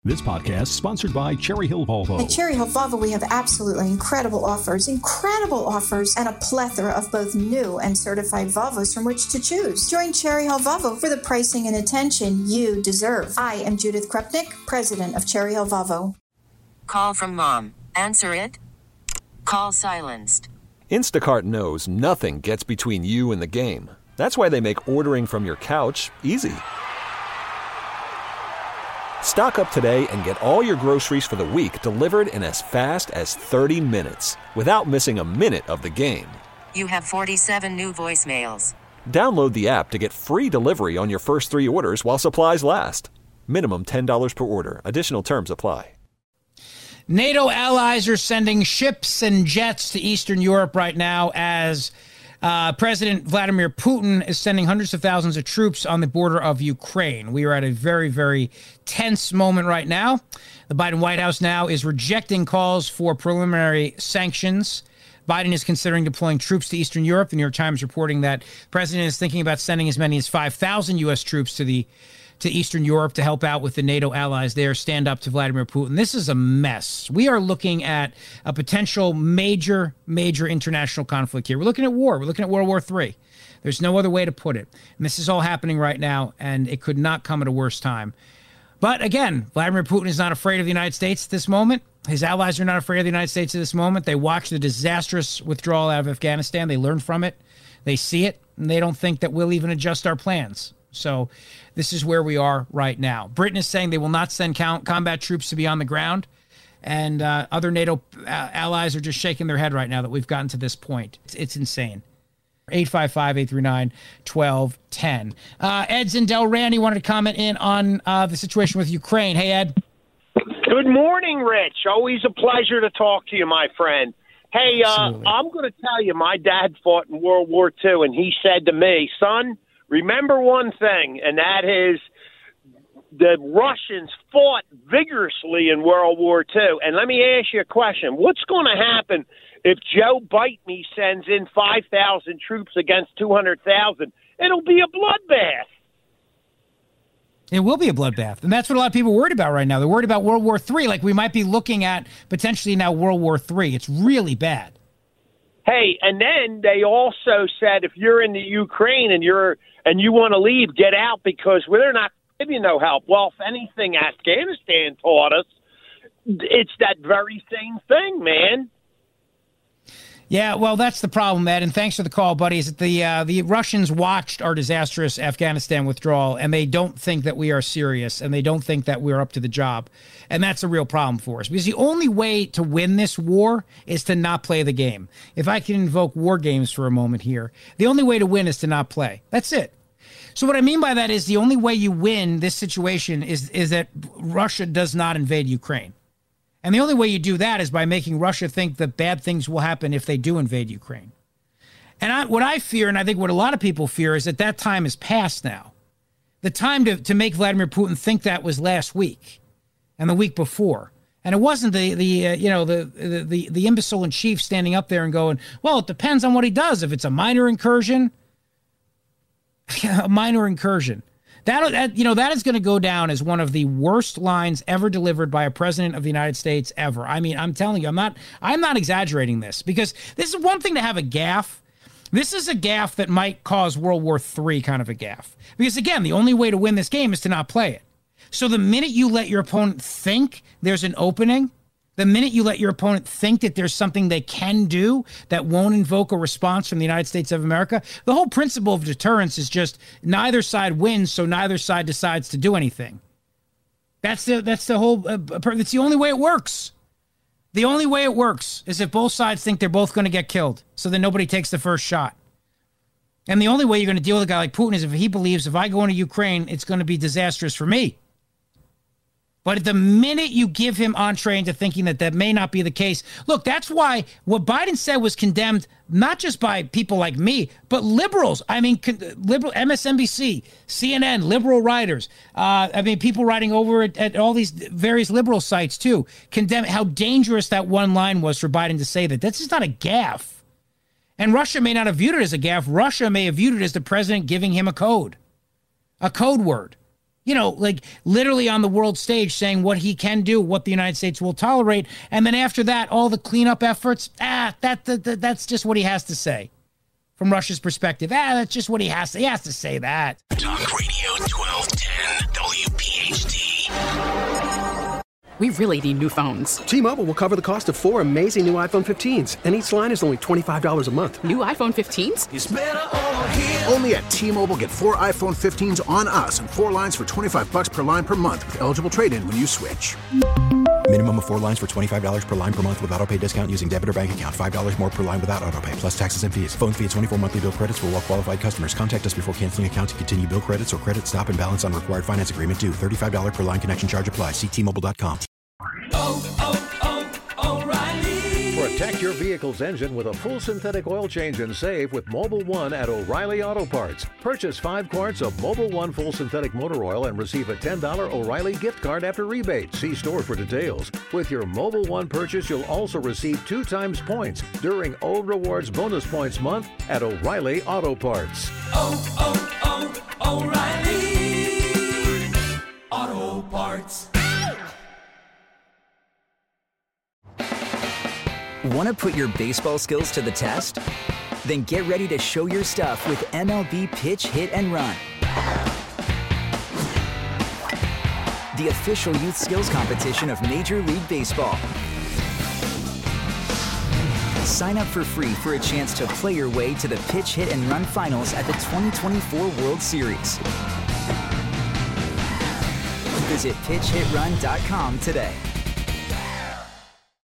This podcast is sponsored by Cherry Hill Volvo. At Cherry Hill Volvo, we have absolutely incredible offers, and a plethora of both new and certified Volvos from which to choose. Join Cherry Hill Volvo for the pricing and attention you deserve. I am Judith Krupnik, president of Cherry Hill Volvo. Call from mom. Answer it. Call silenced. Instacart knows nothing gets between you and the game. That's why they make ordering from your couch easy. Stock up today and get all your groceries for the week delivered in as fast as 30 minutes without missing a minute of the game. You have 47 new voicemails. Download the app to get free delivery on your first 3 orders while supplies last. Minimum $10 per order. Additional terms apply. NATO allies are sending ships and jets to Eastern Europe right now as President Vladimir Putin is sending hundreds of thousands of troops on the border of Ukraine. We are at a very, very tense moment right now. The Biden White House now is rejecting calls for preliminary sanctions. Biden is considering deploying troops to Eastern Europe. The New York Times reporting that the president is thinking about sending as many as 5,000 U.S. troops to Eastern Europe to help out with the NATO allies there, stand up to Vladimir Putin. This is a mess. We are looking at a potential major, major international conflict here. We're looking at war. We're looking at World War III. There's no other way to put it. And this is all happening right now, and it could not come at a worse time. But again, Vladimir Putin is not afraid of the United States at this moment. His allies are not afraid of the United States at this moment. They watch the disastrous withdrawal out of Afghanistan. They learn from it. They see it, and they don't think that we'll even adjust our plans. So this is where we are right now. Britain is saying they will not send combat troops to be on the ground. And other NATO allies are just shaking their head right now that we've gotten to this point. It's insane. 855-839-1210. Ed's in Delran. He wanted to comment in on the situation with Ukraine. Hey, Ed. Good morning, Rich. Always a pleasure to talk to you, my friend. Hey, I'm going to tell you, my dad fought in World War II, and he said to me, son, remember one thing, and that is the Russians fought vigorously in World War II. And let me ask you a question. What's going to happen if Joe Bite Me sends in 5,000 troops against 200,000? It'll be a bloodbath. It will be a bloodbath. And that's what a lot of people are worried about right now. They're worried about World War III. Like we might be looking at potentially now World War III. It's really bad. Hey, and then they also said if you're in the Ukraine and you want to leave, get out because they're not giving you no help. Well, if anything, Afghanistan taught us it's that very same thing, man. Yeah, well, that's the problem, Ed, and thanks for the call, buddy. Is that the Russians watched our disastrous Afghanistan withdrawal, and they don't think that we are serious, and they don't think that we're up to the job, and that's a real problem for us. Because the only way to win this war is to not play the game. If I can invoke war games for a moment here, the only way to win is to not play. That's it. So what I mean by that is the only way you win this situation is that Russia does not invade Ukraine. And the only way you do that is by making Russia think that bad things will happen if they do invade Ukraine. And what I fear, and I think what a lot of people fear, is that time is past now. The time to make Vladimir Putin think that was last week and the week before. And it wasn't the imbecile in chief standing up there and going, well, it depends on what he does. If it's a minor incursion, That is going to go down as one of the worst lines ever delivered by a president of the United States ever. I mean, I'm telling you, I'm not exaggerating this, because this is one thing to have a gaffe. This is a gaffe that might cause World War III kind of a gaffe. Because again, the only way to win this game is to not play it. So the minute you let your opponent think there's an opening, the minute you let your opponent think that there's something they can do that won't invoke a response from the United States of America, the whole principle of deterrence is just neither side wins, so neither side decides to do anything. That's the only way it works. The only way it works is if both sides think they're both going to get killed, so then nobody takes the first shot. And the only way you're going to deal with a guy like Putin is if he believes if I go into Ukraine, it's going to be disastrous for me. But the minute you give him entree into thinking that may not be the case, look, that's why what Biden said was condemned not just by people like me, but liberals. I mean, liberal MSNBC, CNN, liberal writers. People writing over at all these various liberal sites too, condemn how dangerous that one line was for Biden to say that. That's just not a gaffe. And Russia may not have viewed it as a gaffe. Russia may have viewed it as the president giving him a code word. Like literally on the world stage saying what he can do, what the United States will tolerate. And then after that, all the cleanup efforts, that's just what he has to say. From Russia's perspective, that's just what he has to say that. Talk Radio 1210 WPHT. We really need new phones. T-Mobile will cover the cost of 4 amazing new iPhone 15s, and each line is only $25 a month. New iPhone 15s? It's better over here. Only at T-Mobile, get 4 iPhone 15s on us and 4 lines for $25 per line per month with eligible trade-in when you switch. Minimum of 4 lines for $25 per line per month with autopay discount using debit or bank account. $5 more per line without autopay, plus taxes and fees. Phone fee at 24 monthly bill credits for well-qualified customers. Contact us before canceling account to continue bill credits or credit stop and balance on required finance agreement due. $35 per line connection charge applies. See T-Mobile.com. O'Reilly. Protect your vehicle's engine with a full synthetic oil change and save with Mobil 1 at O'Reilly Auto Parts. Purchase 5 quarts of Mobil 1 full synthetic motor oil and receive a $10 O'Reilly gift card after rebate. See store for details. With your Mobil 1 purchase, you'll also receive 2 times points during O Rewards Bonus Points Month at O'Reilly Auto Parts. O'Reilly Auto Parts. Want to put your baseball skills to the test? Then get ready to show your stuff with MLB Pitch, Hit, and Run. The official youth skills competition of Major League Baseball. Sign up for free for a chance to play your way to the Pitch, Hit, and Run finals at the 2024 World Series. Visit PitchHitRun.com today.